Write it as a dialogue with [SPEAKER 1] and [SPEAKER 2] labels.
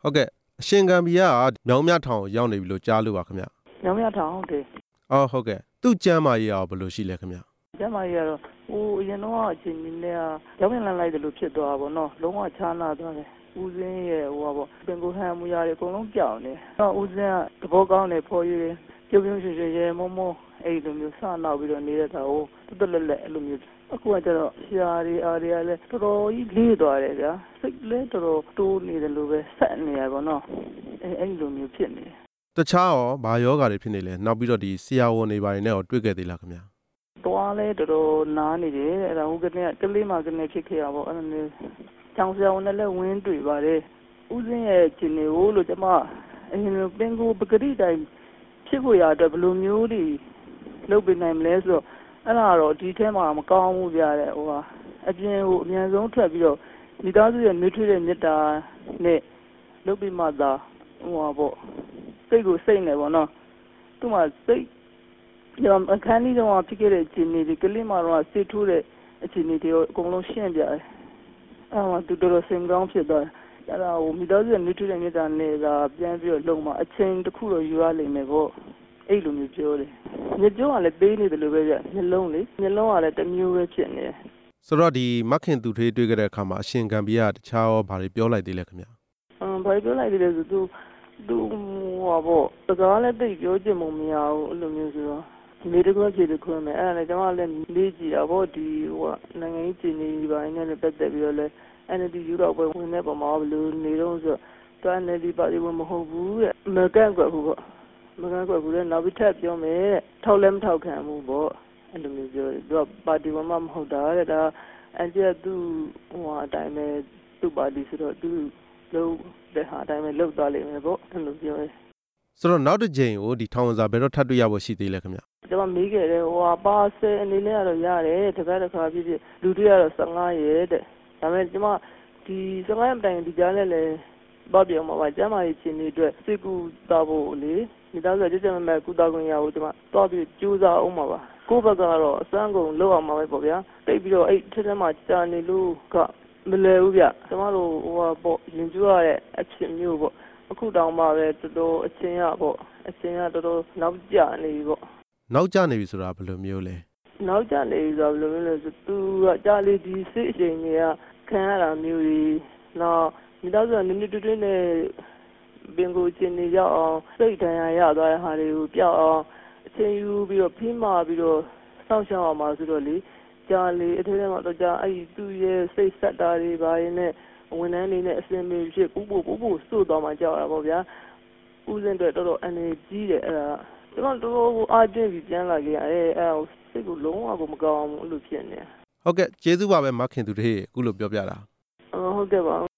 [SPEAKER 1] ဟုတ်ကဲ့အရှင်ကံဘီကမြောင်းမြထောင်ရောက်နေပြီလို့ကြားလို့ပါခင်ဗျ
[SPEAKER 2] မြောင်းမြထောင်ဟုတ်တယ်
[SPEAKER 1] ဟုတ်ကဲ့သူ့ကျမ်းမာရေးရောဘယ်လိုရှိလဲခင်ဗျ
[SPEAKER 2] ကျမ်းမာရေးကတော့အရင်တော့အချိန်ကြီးနဲ့ကြောင်းပြန်လိုက်တယ်လို့ဖြစ်သွားတာပေါ့နော်လုံးဝချားနာသွားတယ်ဦးစင်းရဲ့ပေါ့ပင်ကိုဟန်မူရတွေအကုန်လုံးကြောင်နေတော့ဦးစင်းကသဘောကောင်းတယ်ဖော်ရည်ပြုံးပြုံးရွှင်ရွှင်ရဲမောမောအဲ့လိုမျိုးစနောက်ပြီးတော့နေတဲ့တာကိုတွတ်လက်လက်အဲ့လိုမျိုးအခုကကျတော့ဆရာတွေအားတွေကလည်းတော်တော်ကြီးလေးသွားတယ်ဗျာစိတ်လည်းတော်တော်တိုးနေတယ်လို့ပဲဆက်နေရပါတော့အဲ့လိုမျိုးဖြစ်နေ
[SPEAKER 1] တခြားရောဘာယောဂါတွေဖြစ်နေလဲနောက်ပြီးတော့ဒီဆရာဝန်တွေဘာတွေနဲ့ရောတွေ့ခဲ့သေးလားခင်ဗျာ
[SPEAKER 2] တွားလဲတော်တော်နားနေတယ်အဲ့ဒါဟိုကနေကလေးမကနေဖြစ်ခဲ့ရပါအဲ့လိုမျိုးကျောင်းဆရာဝန်နဲ့လည်းဝင်းတွေ့ပါတယ်ဦးစင်းရဲ့ခြေနေကိုလို့ကျမအရင်ပင်ကိုပဂတိတိုင်းဖြစ်ဖို့ရအတွက်ဘယ်လိုမျိုးတွေလုပ်ပေးနိုင်မလဲဆိုတော့အဲ့ဒါတော့ဒီထဲမှာမကောင်းဘူးပြတဲ့အပြင်ကိုအများဆုံးထွက်ပြီးတော့မိသားစုရဲ့နှွေးထွေးတဲ့မေတ္တာနဲ့လုပ်ပြီးမှသာပေါ့စိတ်ကိုစိတ်နေပေါ့နော်သူ့မှာစိတ်အခန်းကြီးတော့ဖြစ်ခဲ့တဲ့အခြေအနေဒီကလေးမတော့စိတ်ထိုးတဲ့အခြေအနေတွေအကုန်လုံးရှင်းပြတယ်သူတော်တော်စင်ကောင်းဖြစ်သွားတယ်အဲ့ဒါကိုမိသားစုရဲ့နှွေးထွေးတဲ့မေတ္တာနဲ့သာပြန်ပြီးတော့လုံမှာအချိန်တစ်ခုတော့ယူရလိမ့်မယ်ပေါ့အဲ့လိုမျိုးပြောတယ်ညကျုံးကလည်းပေးနေတယ်လို့ပဲပြမျက်လုံးကလည်းတစ်မျိုးပဲဖြစ်နေတယ်
[SPEAKER 1] ဆိုတော့ဒီမခင်သူထေးတွေ့ခဲ့တဲ့အခါမှာအရှင်ကံဘီကတခြားရောဘာတွေပြောလိုက်သေးလဲခင်ဗျ
[SPEAKER 2] ဘာပြောလိုက်သေးလဲဆိုသူပေါ့တကားလည်းတိတ်ပြောချင်မှမရဘူးအဲ့လိုမျိုးဆိုတော့မိတကွာခြေတခွန်းမယ်အဲ့ဒါလည်းကျွန်မလည်းလေးကြည့်တာပေါ့ဒီနိုင်ငံရေးခြေနေဒီပိုင်းနဲ့ပတ်သက်ပြီးတော့လည်း NLD ယူတော့ပဲဝင်နေပုံမှာဘယ်လိုနေတော့ဆိုတော့ NLD ပါတီဝင်မဟုတ်ဘူးတဲ့မကန့်ကွက်ဘူးပေါ့မကန့်ကွက်ဘူးတဲ့နောက်ပြီးထပ်ပြောမယ်တဲ့ထောက်လည်းမထောက်ခံဘူးပေါ့အဲ့လိုမျိုးပြောတယ်သူကပါတီဝင်မဟုတ်တာတဲ့ဒါအန်ကျသူအတိုင်းပဲသူ့ပါတီဆိုတော့သူလုံးတဲ့ဟာအတိုင်းပဲလောက်သွားလိမ့်မယ်ပေါ့အဲ့လိုပြောတယ်
[SPEAKER 1] ဆိုတော့နောက်တစ်ကြိမ်ကိုဒီထောင်ဝင်စာဘယ်တော့ထပ်တွေ့ရဖို့ရှိသေးလဲခင်ဗျ
[SPEAKER 2] ကျွန်မမေးခဲ့တယ်ပါဆယ်အနေနဲ့ကတော့ရတယ်တစ်ခါဖြစ်ဖြစ်လူတွေကတော့15ရက်တဲ့ဒါပေမဲ့ကျွန်မဒီ15ရက်တိုင်ဒီကြားလဲလေဘာပြောမှာပါကျမရဲ့ချင်းတွေအတွက်စိတ်ကူတာဖို့လေမိသားစုကြမဲ့ကုသခွင့်ရဖို့ကျွန်မသွားပြီးကြိုးစားအောင်ပါကိုယ့်ဘက်ကတော့အစမ်းကုန်လောက်အောင်ပါပဲပေါ့ဗျာတိတ်ပြီးတော့အဲ့ထက်ထက်မှကြာနေလို့ကမလဲဘူးဗျကျွန်မတို့ပေါ့ရင်ကျူးရတဲ့အဖြစ်မျိုးပေါ့အခုတောင်မှပဲတော်တော်အချင်းရပေါ့အချင်းရတော်တော်နောက်ကျနေပြီပေါ့
[SPEAKER 1] နောက်ကျနေပြီဆိုတာဘယ်လိုမျိုးလဲ
[SPEAKER 2] နောက်ကျနေပြီဆိုတာဘယ်လိုမျိုးလဲဆိုသူကကြာလေဒီစိတ်အချိန်ကြီးကခံရတာမျိုးကြီးနောက်မိသားစုကနည်းနည်းတွင်းနဲ့ပင်ကိုချင်းနေရောက်အောင်စိတ်တရားရသွားတဲ့ဟာတွေကိုပြောက်အောင်အချိန်ယူပြီးတော့ဖိမပြီးတော့စောင့်ရှောက်အောင်ပါဆိုတော့လေကြာလေအထက်ထဲမှာတော့ကြာအဲ့သူ့ရဲ့စိတ်ဆက်တာတွေပါရင်နဲ့ဝန်ထမ်းတွေနဲ့အစင်မေဖြစ်ပူစိုးသွားမှကြောက်ရပါဗျာဦးစင်းတွေတော်တော်အနေကြီးတယ်အဲ့ဒါကျွန်တော်တော်အားကျပြီးပြန်လာခဲ့အဲ့စိတ်ကိုလုံးဝကိုမကောင်းဘူးအဲ့လိုဖြစ်နေ
[SPEAKER 1] ဟုတ်ကဲ့ကျေးဇူးပါပဲမခင်သူထေးအခုလိုပြောပြတာ
[SPEAKER 2] ဟုတ်ကဲ့ပါ